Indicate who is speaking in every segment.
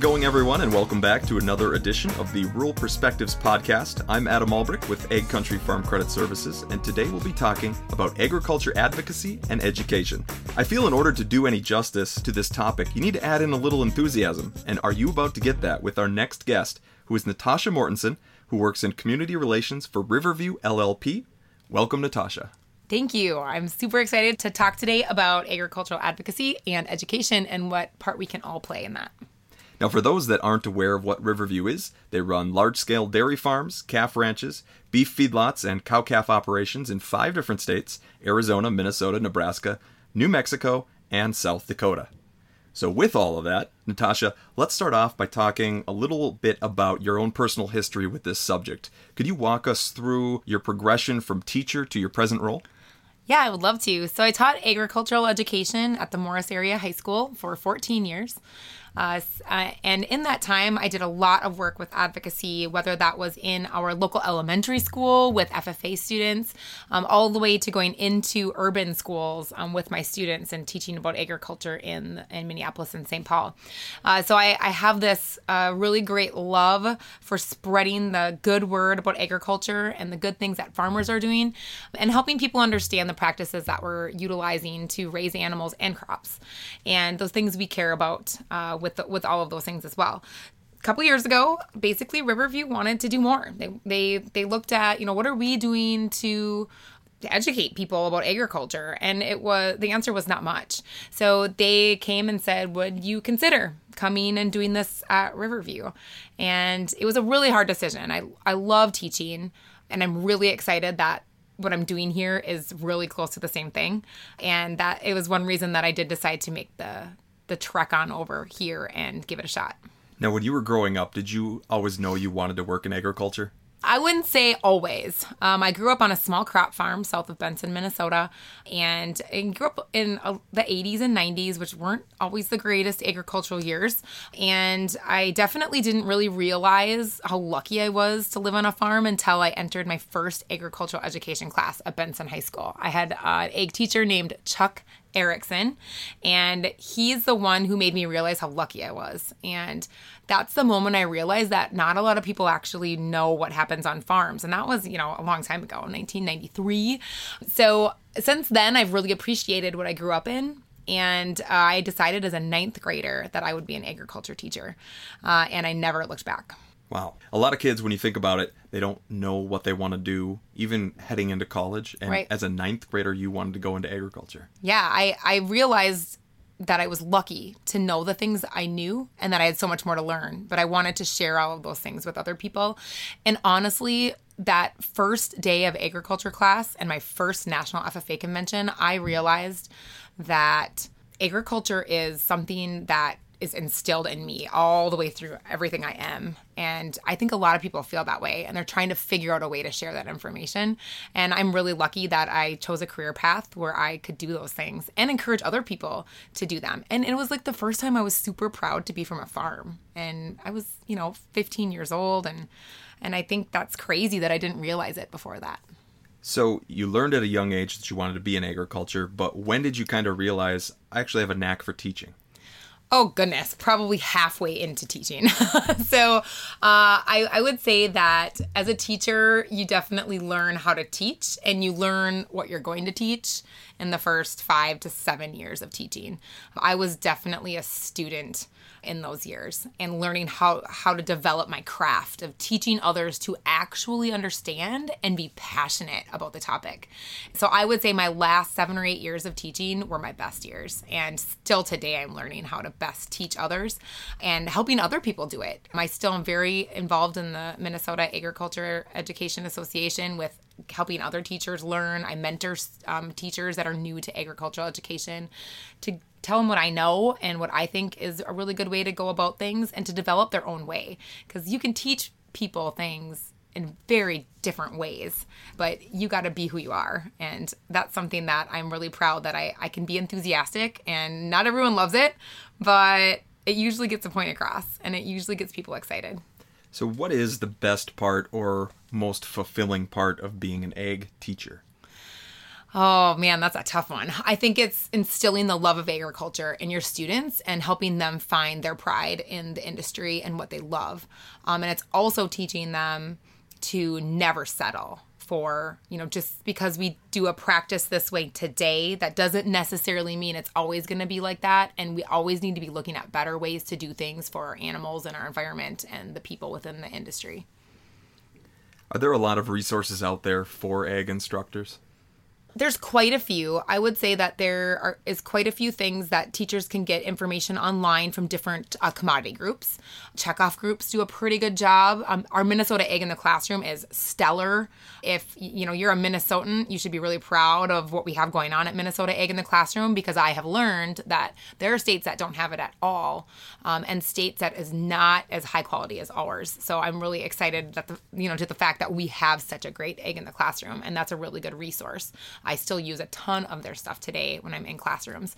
Speaker 1: going, everyone, and welcome back to another edition of the Rural Perspectives podcast. I'm Adam Albrecht with Ag Country Farm Credit Services, and today we'll be talking about agriculture advocacy and education. I feel in order to do any justice to this topic, you need to add in a little enthusiasm, and are you about to get that with our next guest, who is Natasha Mortensen, who works in community relations for Riverview LLP. Welcome, Natasha.
Speaker 2: Thank you. I'm super excited to talk today about agricultural advocacy and education and what part we can all play in that.
Speaker 1: Now, for those that aren't aware of what Riverview is, they run large-scale dairy farms, calf ranches, beef feedlots, and cow-calf operations in 5 different states: Arizona, Minnesota, Nebraska, New Mexico, and South Dakota. So with all of that, Natasha, let's start off by talking a little bit about your own personal history with this subject. Could you walk us through your progression from teacher to your present role?
Speaker 2: Yeah, I would love to. So I taught agricultural education at the Morris Area High School for 14 years. And in that time, I did a lot of work with advocacy, whether that was in our local elementary school with FFA students, all the way to going into urban schools with my students and teaching about agriculture in Minneapolis and St. Paul. So I have this really great love for spreading the good word about agriculture and the good things that farmers are doing and helping people understand the practices that we're utilizing to raise animals and crops and those things we care about with all of those things as well. A couple years ago, basically Riverview wanted to do more. They looked at, what are we doing to educate people about agriculture? And the answer was not much. So they came and said, would you consider coming and doing this at Riverview? And it was a really hard decision. I love teaching, and I'm really excited that what I'm doing here is really close to the same thing. And that it was one reason that I did decide to make the trek on over here and give it a shot.
Speaker 1: Now, when you were growing up, did you always know you wanted to work in agriculture?
Speaker 2: I wouldn't say always. I grew up on a small crop farm south of Benson, Minnesota, and I grew up in the 80s and 90s, which weren't always the greatest agricultural years. And I definitely didn't really realize how lucky I was to live on a farm until I entered my first agricultural education class at Benson High School. I had an ag teacher named Chuck Erickson, and he's the one who made me realize how lucky I was. And that's the moment I realized that not a lot of people actually know what happens on farms. And that was, a long time ago, 1993. So since then, I've really appreciated what I grew up in. And I decided as a 9th grader that I would be an agriculture teacher. And I never looked back.
Speaker 1: Wow. A lot of kids, when you think about it, they don't know what they want to do, even heading into college. And
Speaker 2: right.
Speaker 1: As a 9th grader, you wanted to go into agriculture.
Speaker 2: Yeah, I realized that I was lucky to know the things I knew and that I had so much more to learn. But I wanted to share all of those things with other people. And honestly, that first day of agriculture class and my first national FFA convention, I realized that agriculture is something that is instilled in me all the way through everything I am. And I think a lot of people feel that way, and they're trying to figure out a way to share that information. And I'm really lucky that I chose a career path where I could do those things and encourage other people to do them. And it was like the first time I was super proud to be from a farm. And I was, 15 years old. And I think that's crazy that I didn't realize it before that.
Speaker 1: So you learned at a young age that you wanted to be in agriculture, but when did you kind of realize, I actually have a knack for teaching?
Speaker 2: Oh, goodness, probably halfway into teaching. So I would say that as a teacher, you definitely learn how to teach, and you learn what you're going to teach in the first 5 to 7 years of teaching. I was definitely a student in those years and learning how to develop my craft of teaching others to actually understand and be passionate about the topic. So I would say my last 7 or 8 years of teaching were my best years. And still today, I'm learning how to best teach others and helping other people do it. I still am very involved in the Minnesota Agriculture Education Association with helping other teachers learn. I mentor teachers that are new to agricultural education to tell them what I know and what I think is a really good way to go about things and to develop their own way. Because you can teach people things in very different ways, but you got to be who you are. And that's something that I'm really proud that I can be enthusiastic, and not everyone loves it, but it usually gets a point across and it usually gets people excited.
Speaker 1: So what is the best part or most fulfilling part of being an ag teacher?
Speaker 2: Oh man, that's a tough one. I think it's instilling the love of agriculture in your students and helping them find their pride in the industry and what they love. And it's also teaching them to never settle for, just because we do a practice this way today, that doesn't necessarily mean it's always going to be like that. And we always need to be looking at better ways to do things for our animals and our environment and the people within the industry.
Speaker 1: Are there a lot of resources out there for ag instructors?
Speaker 2: There's quite a few. I would say that there is quite a few things that teachers can get information online from different commodity groups. Checkoff groups do a pretty good job. Our Minnesota Ag in the Classroom is stellar. If you're a Minnesotan, you should be really proud of what we have going on at Minnesota Ag in the Classroom, because I have learned that there are states that don't have it at all, and states that is not as high quality as ours. So I'm really excited that to the fact that we have such a great Ag in the Classroom, and that's a really good resource. I still use a ton of their stuff today when I'm in classrooms.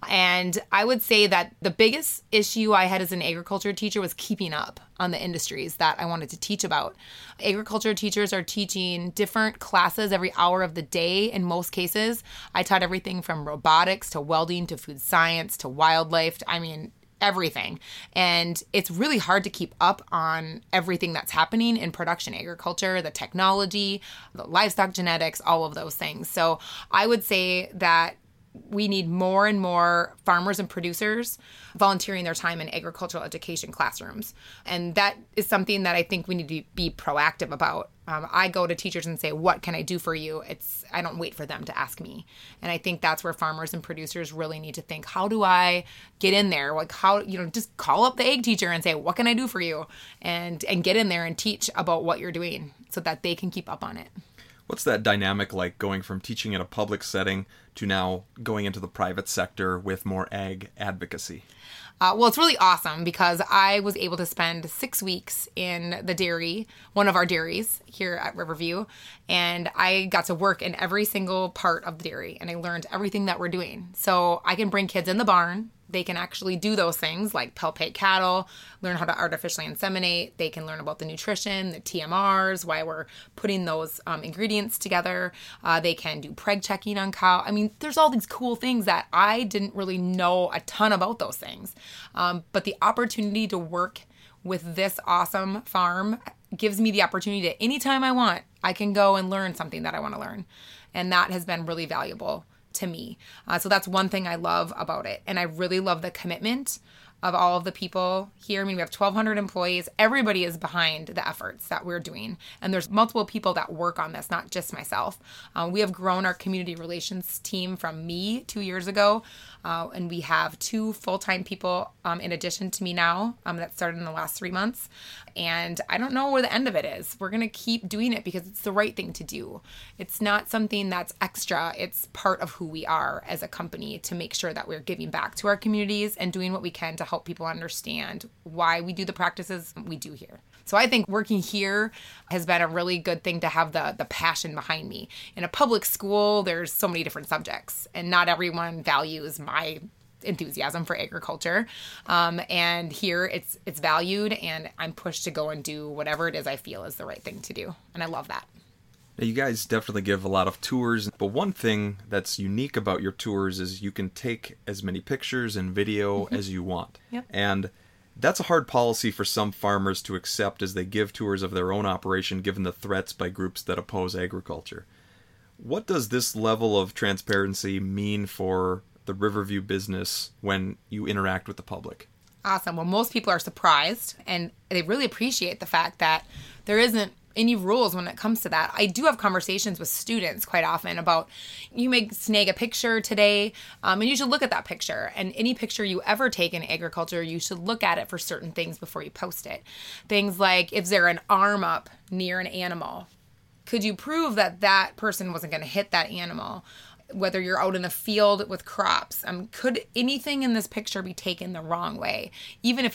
Speaker 2: And I would say that the biggest issue I had as an agriculture teacher was keeping up on the industries that I wanted to teach about. Agriculture teachers are teaching different classes every hour of the day in most cases. I taught everything from robotics to welding to food science to wildlife. Everything. And it's really hard to keep up on everything that's happening in production agriculture, the technology, the livestock genetics, all of those things. So I would say that we need more and more farmers and producers volunteering their time in agricultural education classrooms. And that is something that I think we need to be proactive about. I go to teachers and say, what can I do for you? I don't wait for them to ask me. And I think that's where farmers and producers really need to think, how do I get in there? Just call up the ag teacher and say, what can I do for you? And get in there and teach about what you're doing so that they can keep up on it.
Speaker 1: What's that dynamic like, going from teaching in a public setting to now going into the private sector with more ag advocacy?
Speaker 2: Well, it's really awesome because I was able to spend 6 weeks in the dairy, one of our dairies here at Riverview, and I got to work in every single part of the dairy, and I learned everything that we're doing. So I can bring kids in the barn. They can actually do those things like palpate cattle, learn how to artificially inseminate. They can learn about the nutrition, the TMRs, why we're putting those ingredients together. They can do preg checking on cow. There's all these cool things that I didn't really know a ton about those things. But the opportunity to work with this awesome farm gives me the opportunity to, anytime I want, I can go and learn something that I want to learn. And that has been really valuable to me. So that's one thing I love about it. And I really love the commitment of all of the people here. We have 1,200 employees. Everybody is behind the efforts that we're doing. And there's multiple people that work on this, not just myself. We have grown our community relations team from me 2 years ago. And we have 2 full-time people in addition to me now that started in the last 3 months. And I don't know where the end of it is. We're going to keep doing it because it's the right thing to do. It's not something that's extra. It's part of who we are as a company, to make sure that we're giving back to our communities and doing what we can to help people understand why we do the practices we do here. So I think working here has been a really good thing to have the passion behind me. In a public school, there's so many different subjects, and not everyone values my enthusiasm for agriculture. And here it's valued, and I'm pushed to go and do whatever it is I feel is the right thing to do. And I love that.
Speaker 1: Now, you guys definitely give a lot of tours, but one thing that's unique about your tours is you can take as many pictures and video as you want.
Speaker 2: Yep.
Speaker 1: And that's a hard policy for some farmers to accept as they give tours of their own operation, given the threats by groups that oppose agriculture. What does this level of transparency mean for the Riverview business when you interact with the public?
Speaker 2: Awesome. Well, most people are surprised, and they really appreciate the fact that there isn't any rules when it comes to that. I do have conversations with students quite often about, you may snag a picture today, and you should look at that picture. And any picture you ever take in agriculture, you should look at it for certain things before you post it. Things like, if there an arm up near an animal, could you prove that that person wasn't going to hit that animal? Whether you're out in the field with crops, could anything in this picture be taken the wrong way? Even if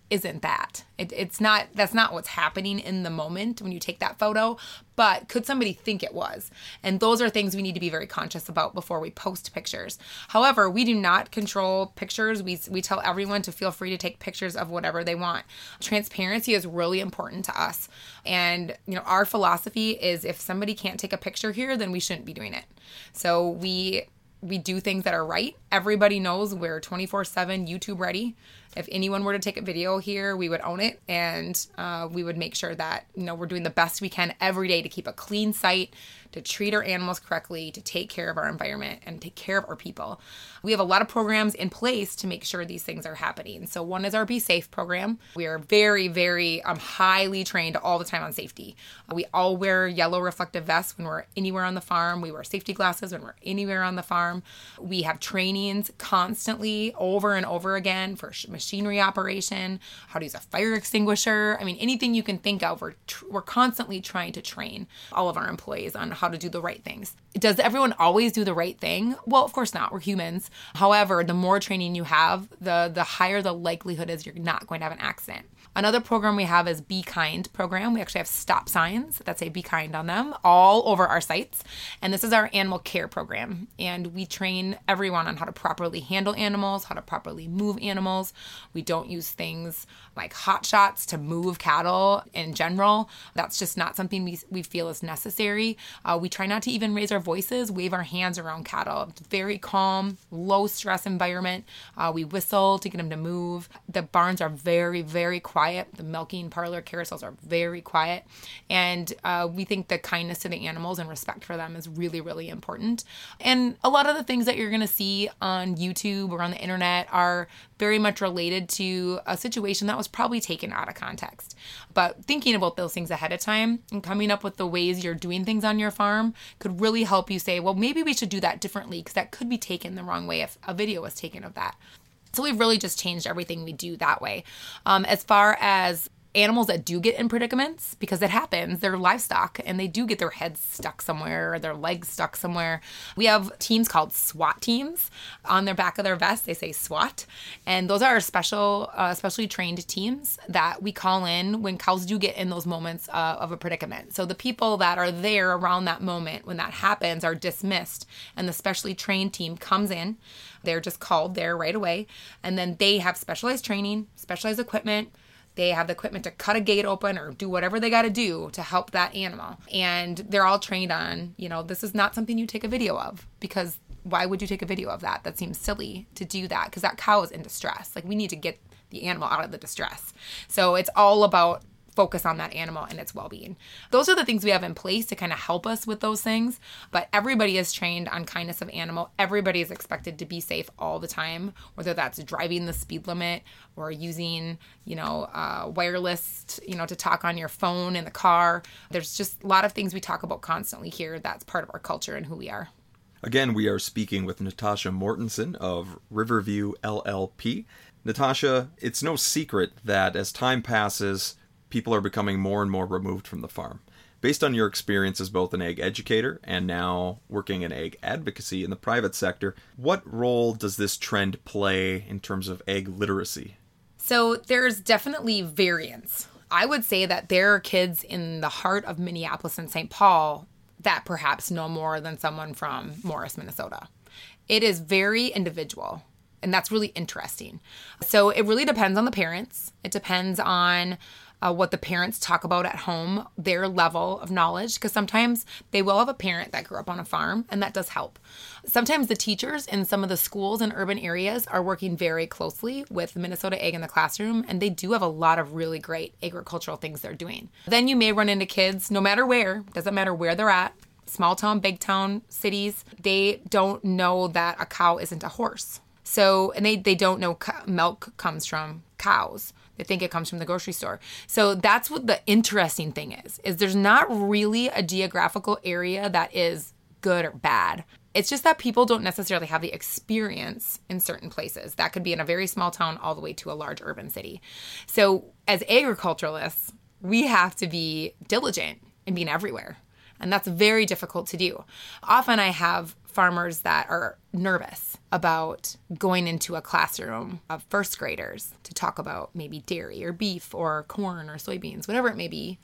Speaker 2: isn't that. That's not what's happening in the moment when you take that photo, but could somebody think it was? And those are things we need to be very conscious about before we post pictures. However, we do not control pictures. We tell everyone to feel free to take pictures of whatever they want. Transparency is really important to us. And, our philosophy is if somebody can't take a picture here, then we shouldn't be doing it. So we do things that are right. Everybody knows we're 24/7 YouTube ready. If anyone were to take a video here, we would own it, and we would make sure that we're doing the best we can every day to keep a clean site, to treat our animals correctly, to take care of our environment, and take care of our people. We have a lot of programs in place to make sure these things are happening. So one is our Be Safe program. We are very, very highly trained all the time on safety. We all wear yellow reflective vests when we're anywhere on the farm. We wear safety glasses when we're anywhere on the farm. We have trainings constantly over and over again for machinery operation, how to use a fire extinguisher. I mean, anything you can think of, we're constantly trying to train all of our employees on how to do the right things. Does everyone always do the right thing? Well, of course not. We're humans. However, the more training you have, the higher the likelihood is you're not going to have an accident. Another program we have is Be Kind program. We actually have stop signs that say Be Kind on them all over our sites. And this is our animal care program. And we train everyone on how to properly handle animals, how to properly move animals. We don't use things like hot shots to move cattle in general. That's just not something we feel is necessary. We try not to even raise our voices, wave our hands around cattle. It's very calm, low stress environment. We whistle to get them to move. The barns are very, very quiet. The milking parlor carousels are very quiet. And we think the kindness to the animals and respect for them is really, really important. And a lot of the things that you're going to see on YouTube or on the internet are very much related to a situation that was probably taken out of context. But thinking about those things ahead of time and coming up with the ways you're doing things on your farm could really help you say, well, maybe we should do that differently because that could be taken the wrong way if a video was taken of that. So we've really just changed everything we do that way. As far as animals that do get in predicaments, because it happens, they're livestock and they do get their heads stuck somewhere or their legs stuck somewhere. We have teams called SWAT teams. On their back of their vest, they say SWAT. And those are specially trained teams that we call in when cows do get in those moments of a predicament. So the people that are there around that moment when that happens are dismissed, and the specially trained team comes in. They're just called there right away. And then they have specialized training, specialized equipment. They have the equipment to cut a gate open or do whatever they got to do to help that animal. And they're all trained on, this is not something you take a video of, because why would you take a video of that? That seems silly to do that because that cow is in distress. Like, we need to get the animal out of the distress. So it's all about focus on that animal and its well-being. Those are the things we have in place to kind of help us with those things. But everybody is trained on kindness of animal. Everybody is expected to be safe all the time, whether that's driving the speed limit or using, wireless, to talk on your phone in the car. There's just a lot of things we talk about constantly here. That's part of our culture and who we are.
Speaker 1: Again, we are speaking with Natasha Mortensen of Riverview LLP. Natasha, it's no secret that as time passes, people are becoming more and more removed from the farm. Based on your experience as both an egg educator and now working in egg advocacy in the private sector, what role does this trend play in terms of egg literacy?
Speaker 2: So there's definitely variance. I would say that there are kids in the heart of Minneapolis and St. Paul that perhaps know more than someone from Morris, Minnesota. It is very individual, and that's really interesting. So it really depends on the parents. It depends on what the parents talk about at home, their level of knowledge, because sometimes they will have a parent that grew up on a farm, and that does help. Sometimes the teachers in some of the schools in urban areas are working very closely with Minnesota Ag in the Classroom, and they do have a lot of really great agricultural things they're doing. Then you may run into kids, no matter where, doesn't matter where they're at, small town, big town, cities, they don't know that a cow isn't a horse. So, and they don't know milk comes from cows. They think it comes from the grocery store. So that's what the interesting thing is there's not really a geographical area that is good or bad. It's just that people don't necessarily have the experience in certain places. That could be in a very small town all the way to a large urban city. So as agriculturalists, we have to be diligent in being everywhere. And that's very difficult to do. Often I have farmers that are nervous about going into a classroom of first graders to talk about maybe dairy or beef or corn or soybeans, whatever it may be.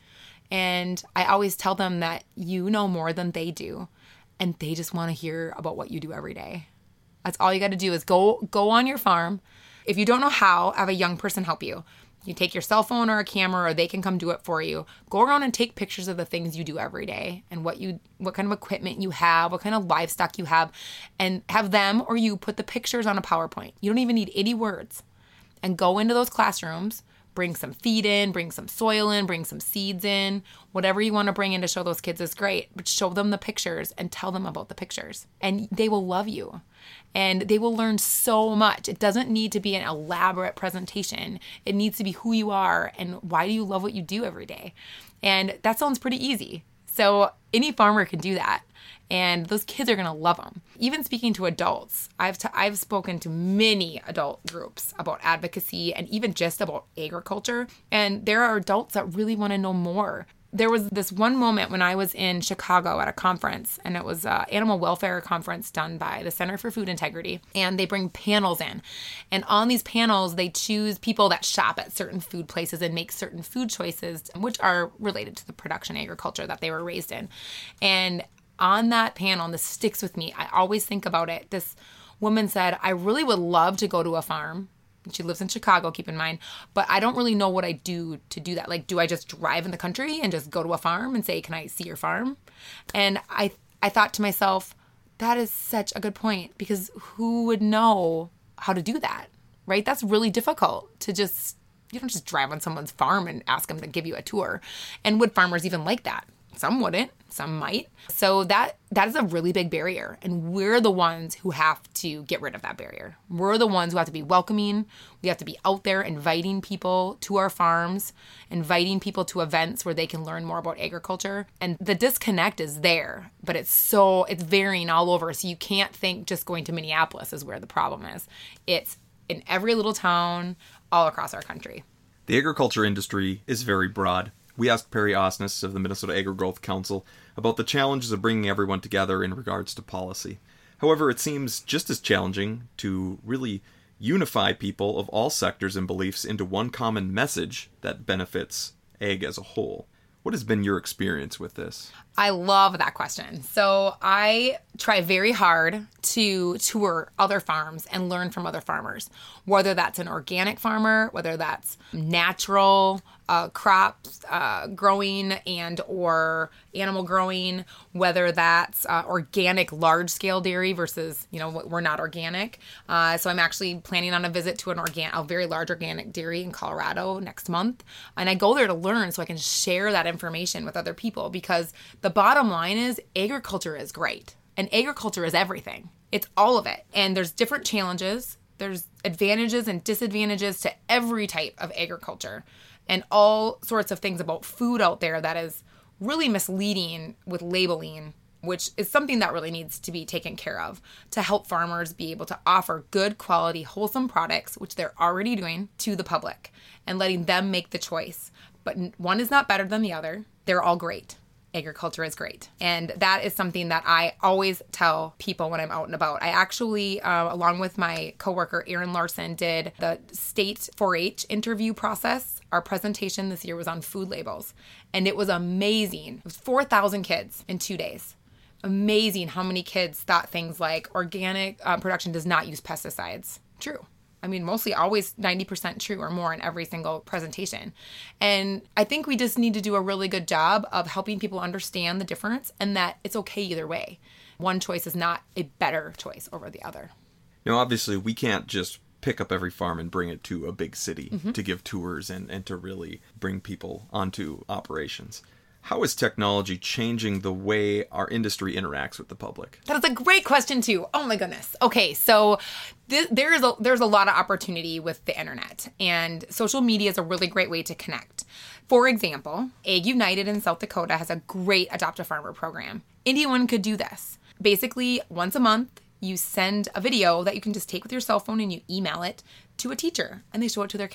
Speaker 2: And I always tell them that you know more than they do, and they just want to hear about what you do every day. That's all you got to do is go on your farm. If you don't know how, have a young person help you. You take your cell phone or a camera, or they can come do it for you. Go around and take pictures of the things you do every day and what kind of equipment you have, what kind of livestock you have, and have them or you put the pictures on a PowerPoint. You don't even need any words. And go into those classrooms, bring some feed in, bring some soil in, bring some seeds in, whatever you want to bring in to show those kids is great, but show them the pictures and tell them about the pictures. And they will love you. And they will learn so much. It doesn't need to be an elaborate presentation. It needs to be who you are and why do you love what you do every day. And that sounds pretty easy. So any farmer can do that. And those kids are going to love them. Even speaking to adults, I've spoken to many adult groups about advocacy and even just about agriculture. And there are adults that really want to know more. There was this one moment when I was in Chicago at a conference, and it was an animal welfare conference done by the Center for Food Integrity, and they bring panels in. And on these panels, they choose people that shop at certain food places and make certain food choices, which are related to the production agriculture that they were raised in. And on that panel, and this sticks with me, I always think about it, this woman said, I really would love to go to a farm. She lives in Chicago, keep in mind, but I don't really know what I do to do that. Like, do I just drive in the country and just go to a farm and say, can I see your farm? And I thought to myself, that is such a good point, because who would know how to do that, right? That's really difficult to just, you don't just drive on someone's farm and ask them to give you a tour. And would farmers even like that? Some wouldn't, some might. So that is a really big barrier. And we're the ones who have to get rid of that barrier. We're the ones who have to be welcoming. We have to be out there inviting people to our farms, inviting people to events where they can learn more about agriculture. And the disconnect is there, but it's varying all over. So you can't think just going to Minneapolis is where the problem is. It's in every little town all across our country.
Speaker 1: The agriculture industry is very broad. We asked Perry Osnes of the Minnesota Agri-Growth Council about the challenges of bringing everyone together in regards to policy. However, it seems just as challenging to really unify people of all sectors and beliefs into one common message that benefits ag as a whole. What has been your experience with this?
Speaker 2: I love that question. So I try very hard to tour other farms and learn from other farmers, whether that's an organic farmer, whether that's natural crops growing and or animal growing, whether that's organic large-scale dairy versus, we're not organic. So I'm actually planning on a visit to a very large organic dairy in Colorado next month. And I go there to learn so I can share that information with other people, because the bottom line is agriculture is great. And agriculture is everything. It's all of it. And there's different challenges. There's advantages and disadvantages to every type of agriculture, and all sorts of things about food out there that is really misleading with labeling, which is something that really needs to be taken care of to help farmers be able to offer good quality, wholesome products, which they're already doing, to the public and letting them make the choice. But one is not better than the other. They're all great. Agriculture is great. And that is something that I always tell people when I'm out and about. I actually, along with my coworker, Erin Larson, did the state 4-H interview process. Our presentation this year was on food labels, and it was amazing. It was 4,000 kids in 2 days. Amazing how many kids thought things like organic production does not use pesticides. True. I mean, mostly always 90% true or more in every single presentation. And I think we just need to do a really good job of helping people understand the difference and that it's okay either way. One choice is not a better choice over the other.
Speaker 1: Obviously, we can't just pick up every farm and bring it to a big city to give tours and to really bring people onto operations. How is technology changing the way our industry interacts with the public?
Speaker 2: That is a great question, too. Oh, my goodness. Okay, so there's a lot of opportunity with the internet, and social media is a really great way to connect. For example, Ag United in South Dakota has a great Adopt a Farmer program. Anyone could do this. Basically, once a month, you send a video that you can just take with your cell phone and you email it to a teacher, and they show it to their kids.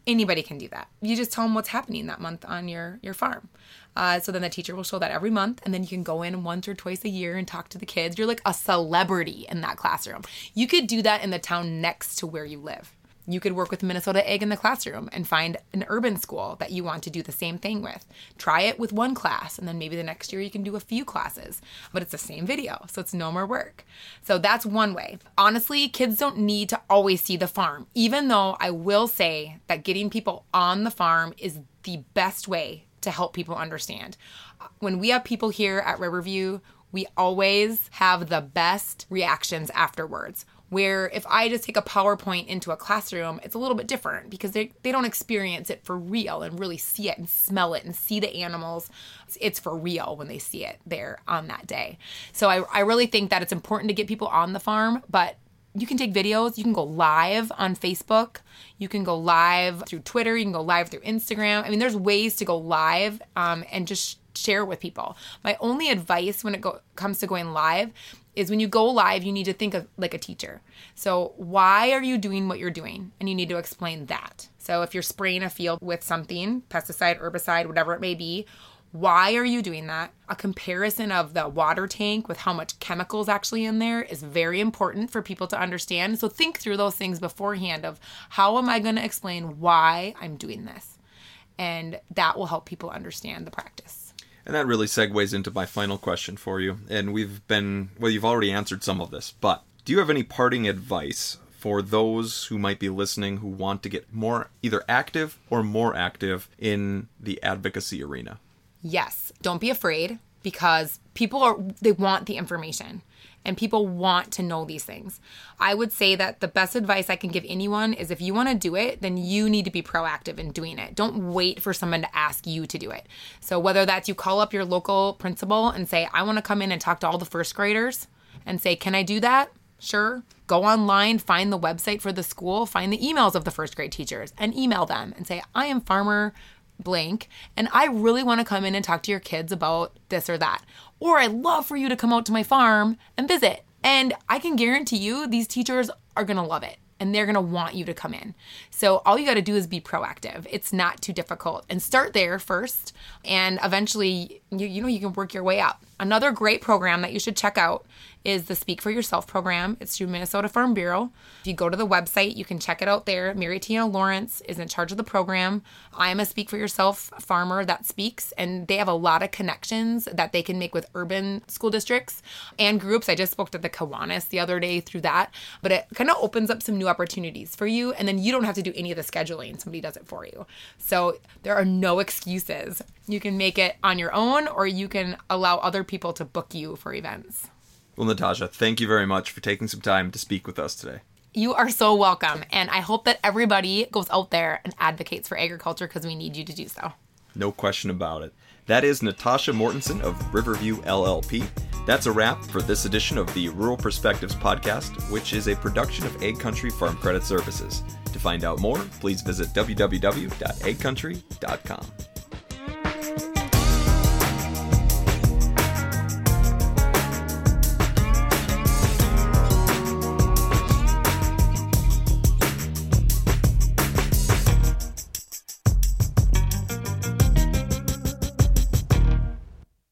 Speaker 2: Anybody can do that. You just tell them what's happening that month on your farm. So then the teacher will show that every month, and then you can go in once or twice a year and talk to the kids. You're like a celebrity in that classroom. You could do that in the town next to where you live. You could work with Minnesota Ag in the classroom and find an urban school that you want to do the same thing with. Try it with one class, and then maybe the next year you can do a few classes, but it's the same video, so it's no more work. So that's one way. Honestly, kids don't need to always see the farm, even though I will say that getting people on the farm is the best way to help people understand. When we have people here at Riverview, we always have the best reactions afterwards. Where if I just take a PowerPoint into a classroom, it's a little bit different because they don't experience it for real and really see it and smell it and see the animals. It's for real when they see it there on that day. So I really think that it's important to get people on the farm, but you can take videos. You can go live on Facebook. You can go live through Twitter. You can go live through Instagram. I mean, there's ways to go live and just share with people. My only advice when it comes to going live is when you go live, you need to think of like a teacher. So why are you doing what you're doing? And you need to explain that. So if you're spraying a field with something, pesticide, herbicide, whatever it may be, why are you doing that? A comparison of the water tank with how much chemicals actually in there is very important for people to understand. So think through those things beforehand of how am I going to explain why I'm doing this? And that will help people understand the practice.
Speaker 1: And that really segues into my final question for you. And you've already answered some of this, but do you have any parting advice for those who might be listening who want to get more either active or more active in the advocacy arena?
Speaker 2: Yes. Don't be afraid because they want the information and people want to know these things. I would say that the best advice I can give anyone is if you want to do it, then you need to be proactive in doing it. Don't wait for someone to ask you to do it. So whether that's you call up your local principal and say, I want to come in and talk to all the first graders and say, can I do that? Sure. Go online, find the website for the school, find the emails of the first grade teachers and email them and say, I am Farmer blank, and I really want to come in and talk to your kids about this or that. Or I'd love for you to come out to my farm and visit. And I can guarantee you these teachers are going to love it and they're going to want you to come in. So all you got to do is be proactive. It's not too difficult. And start there first. And eventually, you can work your way up. Another great program that you should check out is the Speak for Yourself program. It's through Minnesota Farm Bureau. If you go to the website, you can check it out there. Mary Tina Lawrence is in charge of the program. I am a Speak for Yourself farmer that speaks, and they have a lot of connections that they can make with urban school districts and groups. I just spoke to the Kiwanis the other day through that, but it kind of opens up some new opportunities for you, and then you don't have to do any of the scheduling. Somebody does it for you. So there are no excuses. You can make it on your own, or you can allow other people to book you for events.
Speaker 1: Well, Natasha, thank you very much for taking some time to speak with us today.
Speaker 2: You are so welcome. And I hope that everybody goes out there and advocates for agriculture because we need you to do so.
Speaker 1: No question about it. That is Natasha Mortensen of Riverview LLP. That's a wrap for this edition of the Rural Perspectives podcast, which is a production of AgCountry Farm Credit Services. To find out more, please visit www.agcountry.com.